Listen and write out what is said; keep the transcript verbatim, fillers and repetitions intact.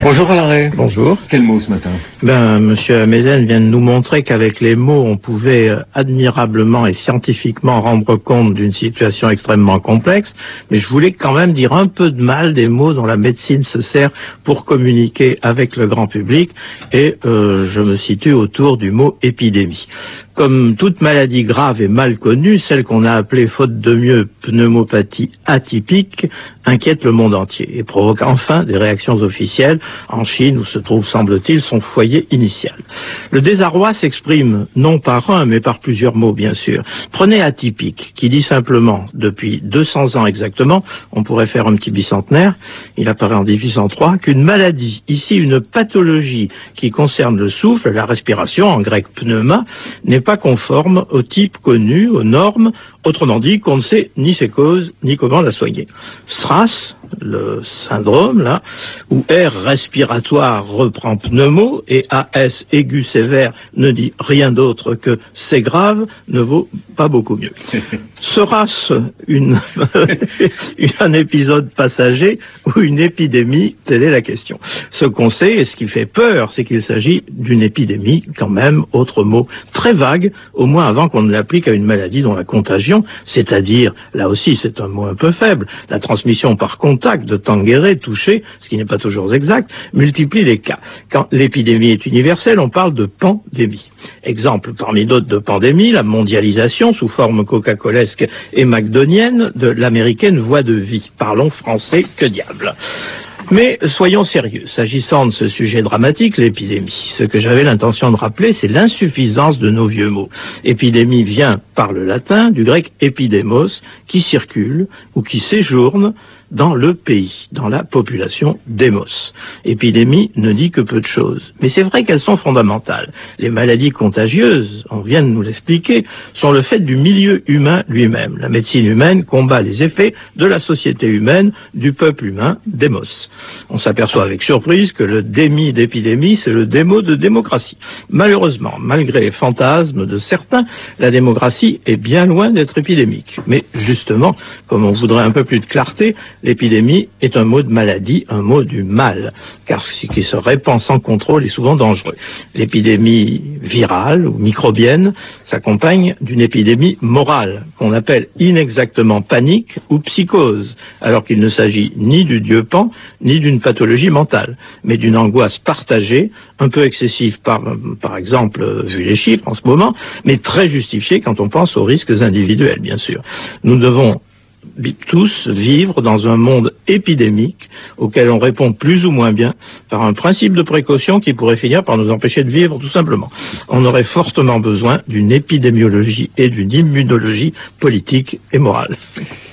Bonjour Alain. Bonjour. Quel mot ce matin? Ben, Monsieur Amezen vient de nous montrer qu'avec les mots, on pouvait admirablement et scientifiquement rendre compte d'une situation extrêmement complexe, mais je voulais quand même dire un peu de mal des mots dont la médecine se sert pour communiquer avec le grand public, et euh, je me situe autour du mot épidémie. Comme toute maladie grave et mal connue, celle qu'on a appelée faute de mieux pneumopathie atypique inquiète le monde entier et provoque enfin des réactions officielles en Chine où se trouve, semble-t-il, son foyer initial. Le désarroi s'exprime non par un mais par plusieurs mots, bien sûr. Prenez atypique, qui dit simplement, depuis deux cents ans exactement, on pourrait faire un petit bicentenaire, il apparaît en dix-huit cent trois, qu'une maladie, ici une pathologie qui concerne le souffle, la respiration, en grec pneuma, n'est pas conforme au type connu, aux normes, autrement dit qu'on ne sait ni ses causes, ni comment la soigner. SRAS, le syndrome, là, où R respiratoire reprend pneumo et A S aigu sévère ne dit rien d'autre que c'est grave, ne vaut pas beaucoup mieux. Sera-ce une, un épisode passager ou une épidémie? Telle est la question. Ce qu'on sait, et ce qui fait peur, c'est qu'il s'agit d'une épidémie, quand même, autre mot très vague, au moins avant qu'on ne l'applique à une maladie dont la contagion, c'est-à-dire, là aussi c'est un mot un peu faible, la transmission par contact de tanguéré, touché, ce qui n'est pas toujours exact, multiplie les cas. Quand l'épidémie est universelle, on parle de pandémie. Exemple parmi d'autres de pandémie, la mondialisation sous forme coca-colesque et macdonienne de l'américaine voie de vie. Parlons français, que diable. Mais soyons sérieux, s'agissant de ce sujet dramatique, l'épidémie. Ce que j'avais l'intention de rappeler, c'est l'insuffisance de nos vieux mots. Épidémie vient par le latin, du grec épidémos, qui circule ou qui séjourne dans le pays, dans la population démos. Épidémie ne dit que peu de choses, mais c'est vrai qu'elles sont fondamentales. Les maladies contagieuses, on vient de nous l'expliquer, sont le fait du milieu humain lui-même. La médecine humaine combat les effets de la société humaine, du peuple humain, démos. On s'aperçoit avec surprise que le démi d'épidémie, c'est le démo de démocratie. Malheureusement, malgré les fantasmes de certains, la démocratie est bien loin d'être épidémique. Mais justement, comme on voudrait un peu plus de clarté, l'épidémie est un mot de maladie, un mot du mal, car ce qui se répand sans contrôle est souvent dangereux. L'épidémie virale ou microbienne s'accompagne d'une épidémie morale, qu'on appelle inexactement panique ou psychose, alors qu'il ne s'agit ni du dieu Pan, ni d'une pathologie mentale, mais d'une angoisse partagée, un peu excessive par, par exemple, vu les chiffres en ce moment, mais très justifiée quand on pense aux risques individuels, bien sûr. Nous devons tous vivre dans un monde épidémique auquel on répond plus ou moins bien par un principe de précaution qui pourrait finir par nous empêcher de vivre tout simplement. On aurait fortement besoin d'une épidémiologie et d'une immunologie politique et morale.